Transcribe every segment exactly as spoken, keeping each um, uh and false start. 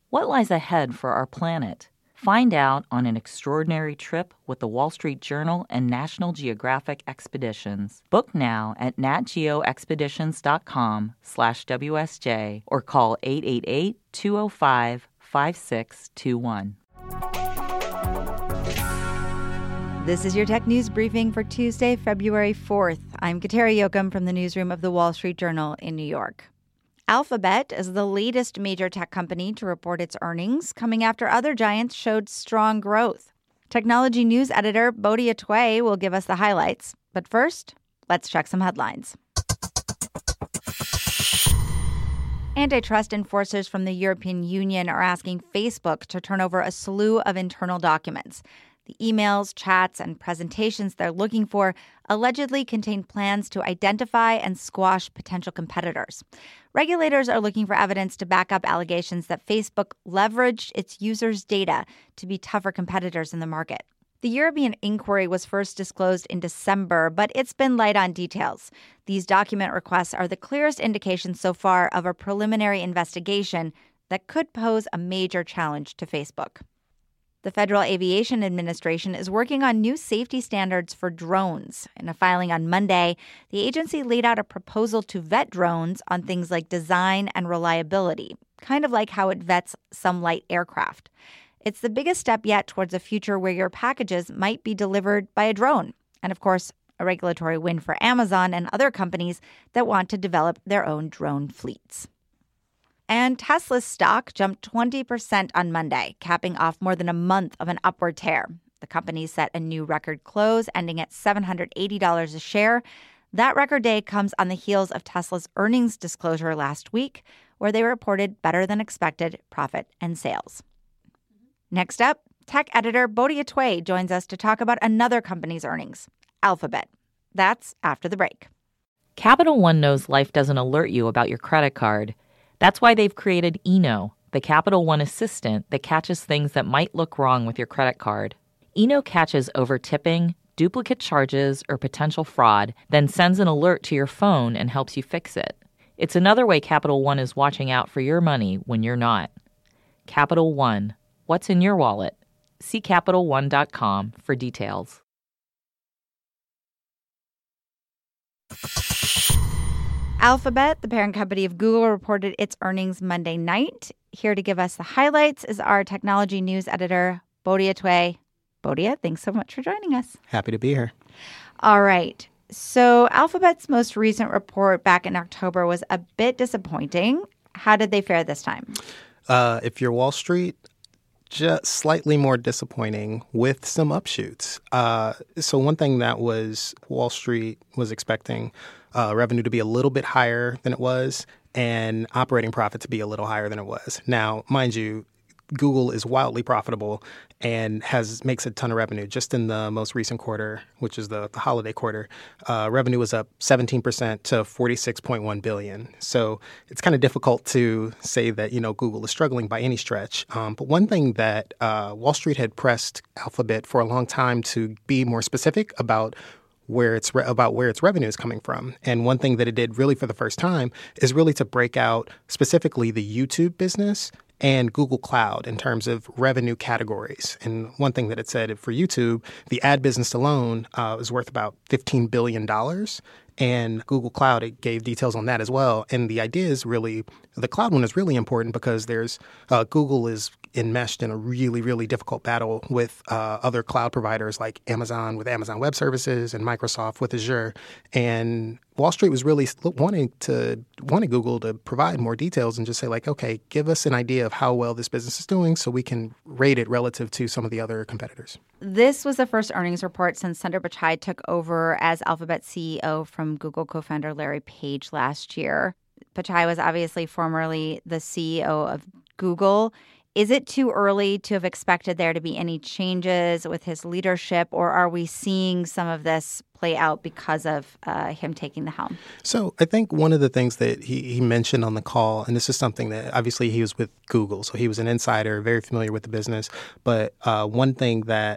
What lies ahead for our planet? Find out on an extraordinary trip with the Wall Street Journal and National Geographic Expeditions. Book now at natgeoexpeditions.com slash WSJ or call eight eight eight, two oh five, five six two one. This is your tech news briefing for Tuesday, February fourth. I'm Kateri Jochum from the newsroom of the Wall Street Journal in New York. Alphabet is the latest major tech company to report its earnings, coming after other giants showed strong growth. Technology news editor Bodhi Atway will give us the highlights. But first, let's check some headlines. Antitrust enforcers from the European Union are asking Facebook to turn over a slew of internal documents. The emails, chats, and presentations they're looking for allegedly contain plans to identify and squash potential competitors. Regulators are looking for evidence to back up allegations that Facebook leveraged its users' data to be tougher competitors in the market. The European inquiry was first disclosed in December, but it's been light on details. These document requests are the clearest indication so far of a preliminary investigation that could pose a major challenge to Facebook. The Federal Aviation Administration is working on new safety standards for drones. In a filing on Monday, the agency laid out a proposal to vet drones on things like design and reliability, kind of like how it vets some light aircraft. It's the biggest step yet towards a future where your packages might be delivered by a drone. And of course, a regulatory win for Amazon and other companies that want to develop their own drone fleets. And Tesla's stock jumped twenty percent on Monday, capping off more than a month of an upward tear. The company set a new record close, ending at seven hundred eighty dollars a share. That record day comes on the heels of Tesla's earnings disclosure last week, where they reported better than expected profit and sales. Next up, tech editor Bodhi Atway joins us to talk about another company's earnings, Alphabet. That's after the break. Capital One knows life doesn't alert you about your credit card. That's why they've created Eno, the Capital One assistant that catches things that might look wrong with your credit card. Eno catches over-tipping, duplicate charges, or potential fraud, then sends an alert to your phone and helps you fix it. It's another way Capital One is watching out for your money when you're not. Capital One. What's in your wallet? See Capital One dot com for details. Alphabet, the parent company of Google, reported its earnings Monday night. Here to give us the highlights is our technology news editor, Bodhi Atway. Bodhi, thanks so much for joining us. Happy to be here. All right. So Alphabet's most recent report back in October was a bit disappointing. How did they fare this time? Uh, if you're Wall Street, just slightly more disappointing with some upshoots. Uh, so one thing that was Wall Street was expecting uh, revenue to be a little bit higher than it was and operating profit to be a little higher than it was. Now, mind you, Google is wildly profitable and has makes a ton of revenue. Just in the most recent quarter, which is the, the holiday quarter, uh, revenue was up seventeen percent to forty-six point one billion dollars. So it's kind of difficult to say that, you know, Google is struggling by any stretch. Um, but one thing that uh, Wall Street had pressed Alphabet for a long time to be more specific about where it's re- about where its revenue is coming from. And one thing that it did really for the first time is really to break out specifically the YouTube business and Google Cloud in terms of revenue categories. And one thing that it said for YouTube, the ad business alone uh, is worth about fifteen billion dollars. And Google Cloud, it gave details on that as well. And the idea is really, the cloud one is really important because there's uh, Google is enmeshed in a really, really difficult battle with uh, other cloud providers like Amazon with Amazon Web Services and Microsoft with Azure. And Wall Street was really wanting to wanted Google to provide more details and just say like, okay, give us an idea of how well this business is doing so we can rate it relative to some of the other competitors. This was the first earnings report since Sundar Pichai took over as Alphabet C E O from Google co-founder Larry Page last year. Pichai was obviously formerly the C E O of Google. Is it too early to have expected there to be any changes with his leadership, or are we seeing some of this play out because of uh, him taking the helm? So I think one of the things that he, he mentioned on the call, and this is something that obviously he was with Google, so he was an insider, very familiar with the business. But uh, one thing that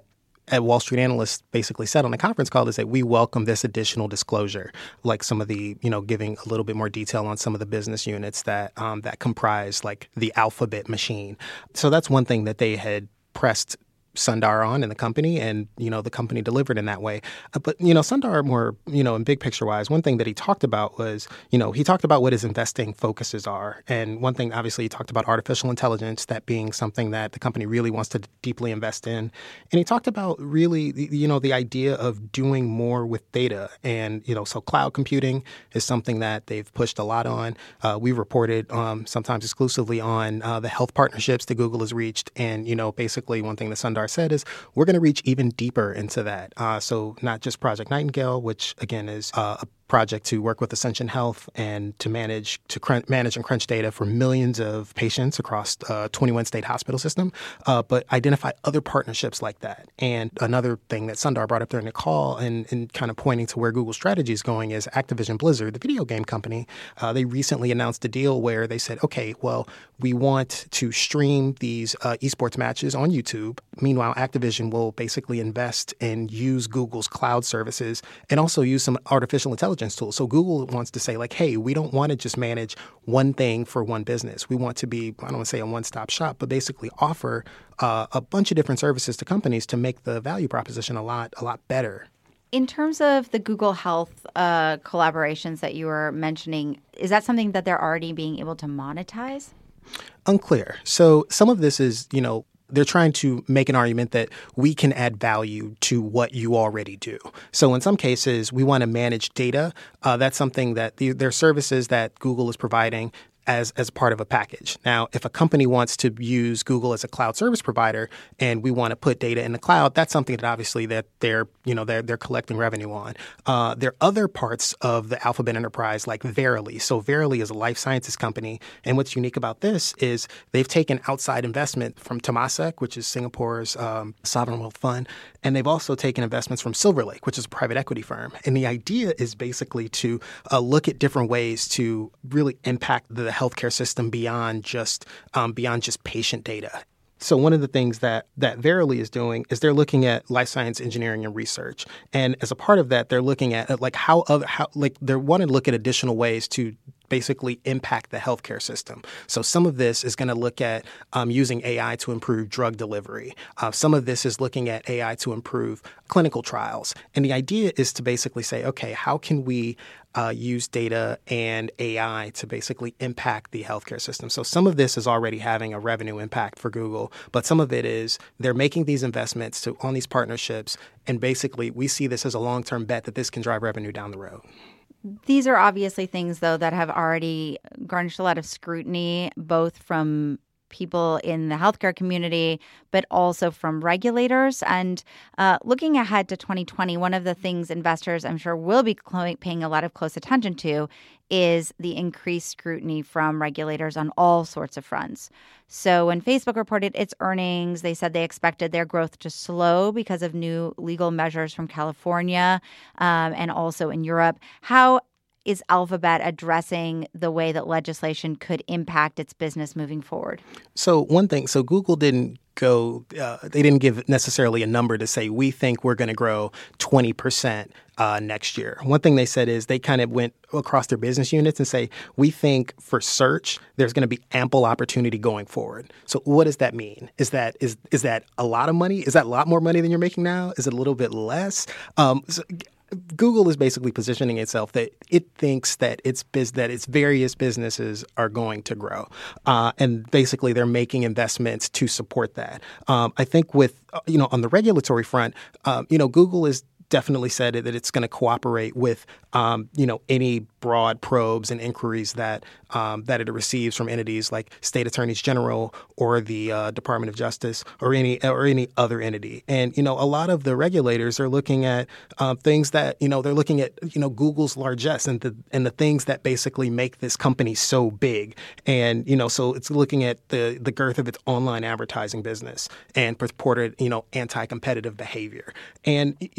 at Wall Street analysts basically said on the conference call is that we welcome this additional disclosure, like some of the, you know, giving a little bit more detail on some of the business units that um, that comprise like the Alphabet machine. So that's one thing that they had pressed Sundar on in the company, and, you know, the company delivered in that way. Uh, but, you know, Sundar more, you know, in big picture wise, one thing that he talked about was, you know, he talked about what his investing focuses are. And one thing, obviously, he talked about artificial intelligence, that being something that the company really wants to deeply invest in. And he talked about really, you know, the idea of doing more with data. And, you know, so cloud computing is something that they've pushed a lot on. Uh, we reported um, sometimes exclusively on uh, the health partnerships that Google has reached. And, you know, basically one thing that Sundar said is we're going to reach even deeper into that. Uh, so not just Project Nightingale, which again is uh, a project to work with Ascension Health and to manage to crunch, manage and crunch data for millions of patients across uh, twenty-one state hospital system, uh, but identify other partnerships like that. And another thing that Sundar brought up during the call and, and kind of pointing to where Google's strategy is going is Activision Blizzard, the video game company. Uh, they recently announced a deal where they said, okay, well, we want to stream these uh, esports matches on YouTube. Meanwhile, Activision will basically invest and use Google's cloud services and also use some artificial intelligence tools. So Google wants to say like, hey, we don't want to just manage one thing for one business. We want to be, I don't want to say a one-stop shop, but basically offer uh, a bunch of different services to companies to make the value proposition a lot, a lot better. In terms of the Google Health uh, collaborations that you were mentioning, is that something that they're already being able to monetize? Unclear. So some of this is, you know, they're trying to make an argument that we can add value to what you already do. So in some cases, we want to manage data. Uh, that's something that the, there are services that Google is providing as as part of a package. Now, if a company wants to use Google as a cloud service provider and we want to put data in the cloud, that's something that obviously that they're, you know, they're, they're collecting revenue on. Uh, there are other parts of the Alphabet enterprise like Verily. So Verily is a life sciences company. And what's unique about this is they've taken outside investment from Temasek, which is Singapore's um, sovereign wealth fund. And they've also taken investments from Silver Lake, which is a private equity firm. And the idea is basically to uh, look at different ways to really impact the healthcare system beyond just um, beyond just patient data. So one of the things that that Verily is doing is they're looking at life science engineering and research, and as a part of that, they're looking at like how other how like they want to look at additional ways to basically impact the healthcare system. So some of this is going to look at um, using A I to improve drug delivery. Uh, some of this is looking at A I to improve clinical trials, and the idea is to basically say, okay, how can we Uh, use data and A I to basically impact the healthcare system. So some of this is already having a revenue impact for Google, but some of it is they're making these investments to on these partnerships, and basically we see this as a long-term bet that this can drive revenue down the road. These are obviously things, though, that have already garnished a lot of scrutiny, both from people in the healthcare community, but also from regulators. And uh, looking ahead to twenty twenty, one of the things investors, I'm sure, will be cl- paying a lot of close attention to is the increased scrutiny from regulators on all sorts of fronts. So when Facebook reported its earnings, they said they expected their growth to slow because of new legal measures from California um, and also in Europe. How is Alphabet addressing the way that legislation could impact its business moving forward? So one thing, so Google didn't go, uh, they didn't give necessarily a number to say, we think we're going to grow twenty percent uh, next year. One thing they said is they kind of went across their business units and say, we think for search, there's going to be ample opportunity going forward. So what does that mean? Is that is is that a lot of money? Is that a lot more money than you're making now? Is it a little bit less? Um, so, Google is basically positioning itself that it thinks that its biz- that its various businesses are going to grow, uh, and basically they're making investments to support that. Um, I think with you know on the regulatory front, um, you know Google is definitely said that it's going to cooperate with um, you know any broad probes and inquiries that um, that it receives from entities like state attorneys general or the uh, Department of Justice or any or any other entity. And you know a lot of the regulators are looking at um, things that you know they're looking at you know Google's largesse and the and the things that basically make this company so big. And you know so it's looking at the the girth of its online advertising business and purported you know anti-competitive behavior. And you know in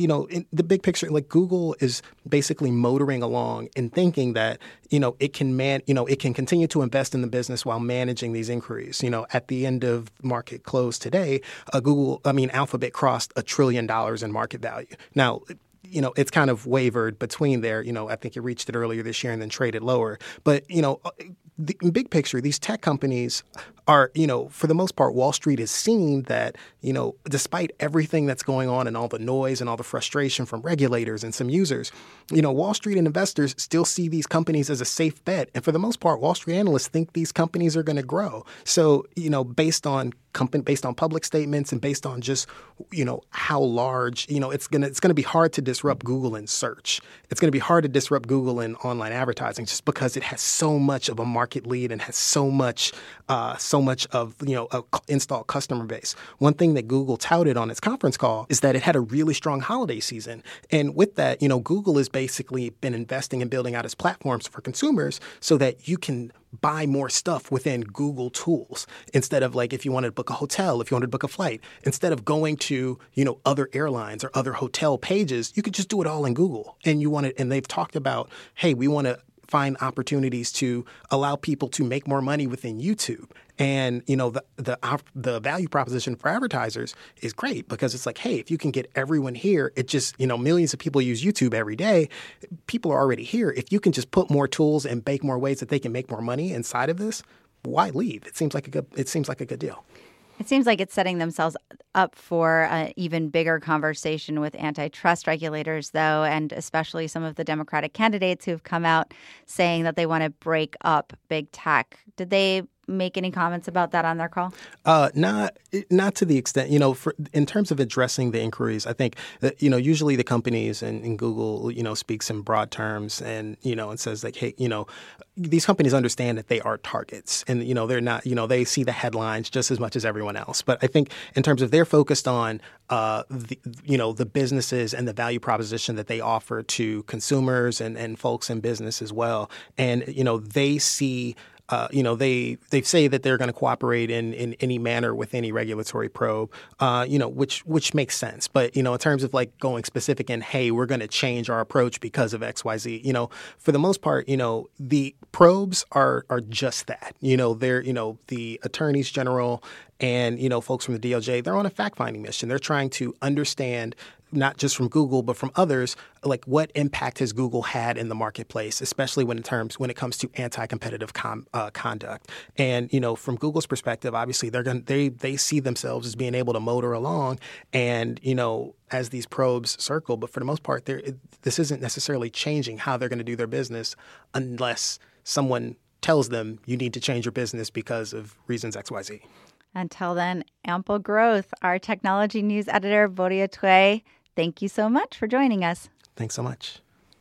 the big picture, like Google is basically motoring along and thinking that, you know, it can man, you know, it can continue to invest in the business while managing these inquiries. You know, at the end of market close today, uh, Google, I mean, Alphabet crossed a trillion dollars in market value. Now, you know, it's kind of wavered between there. You know, I think it reached it earlier this year and then traded lower. But, you know, the big picture, these tech companies are, you know, for the most part, Wall Street has seen that, you know, despite everything that's going on and all the noise and all the frustration from regulators and some users, you know, Wall Street and investors still see these companies as a safe bet. And for the most part, Wall Street analysts think these companies are going to grow. So, you know, based on company, based on public statements and based on just, you know, how large, you know, it's going to it's going to be hard to disrupt Google in search. It's going to be hard to disrupt Google in online advertising just because it has so much of a market lead and has so much uh, so much of, you know, a installed customer base. One thing that Google touted on its conference call is that it had a really strong holiday season. And with that, you know, Google has basically been investing in building out its platforms for consumers so that you can buy more stuff within Google tools instead of, like, if you wanted to book a hotel, if you wanted to book a flight, instead of going to, you know, other airlines or other hotel pages, you could just do it all in Google. And you want it, and they've talked about, hey, we want to find opportunities to allow people to make more money within YouTube. And, you know, the, the the value proposition for advertisers is great because it's like, hey, if you can get everyone here, it just, you know, millions of people use YouTube every day. People are already here. If you can just put more tools and bake more ways that they can make more money inside of this, why leave? It seems like a good, it seems like a good deal. It seems like it's setting themselves up for an even bigger conversation with antitrust regulators, though, and especially some of the Democratic candidates who've come out saying that they want to break up big tech. Did they make any comments about that on their call? Uh, not not to the extent, you know, for, in terms of addressing the inquiries, I think that, you know, usually the companies and, and Google, you know, speaks in broad terms and, you know, and says like, hey, you know, these companies understand that they are targets and, you know, they're not, you know, they see the headlines just as much as everyone else. But I think in terms of they're focused on, uh, the, you know, the businesses and the value proposition that they offer to consumers and, and folks in business as well. And, you know, they see Uh, you know, they they say that they're going to cooperate in, in any manner with any regulatory probe, uh, you know, which which makes sense. But, you know, in terms of like going specific and, hey, we're going to change our approach because of X, Y, Z, you know, for the most part, you know, the probes are are just that. You know, they're, you know, the attorneys general and, you know, folks from the D O J, they're on a fact-finding mission. They're trying to understand, not just from Google, but from others, like what impact has Google had in the marketplace, especially when in terms when it comes to anti-competitive com, uh, conduct. And, you know, from Google's perspective, obviously they're going they they see themselves as being able to motor along and, you know, as these probes circle. But for the most part, it, this isn't necessarily changing how they're going to do their business unless someone tells them you need to change your business because of reasons X, Y, Z. Until then, ample growth. Our technology news editor, Boria Tway, thank you so much for joining us. Thanks so much.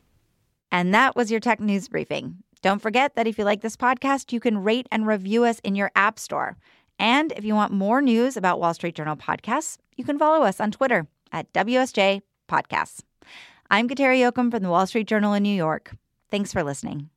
And that was your tech news briefing. Don't forget that if you like this podcast, you can rate and review us in your app store. And if you want more news about Wall Street Journal podcasts, you can follow us on Twitter at W S J Podcasts. I'm Kateri Jochum from the Wall Street Journal in New York. Thanks for listening.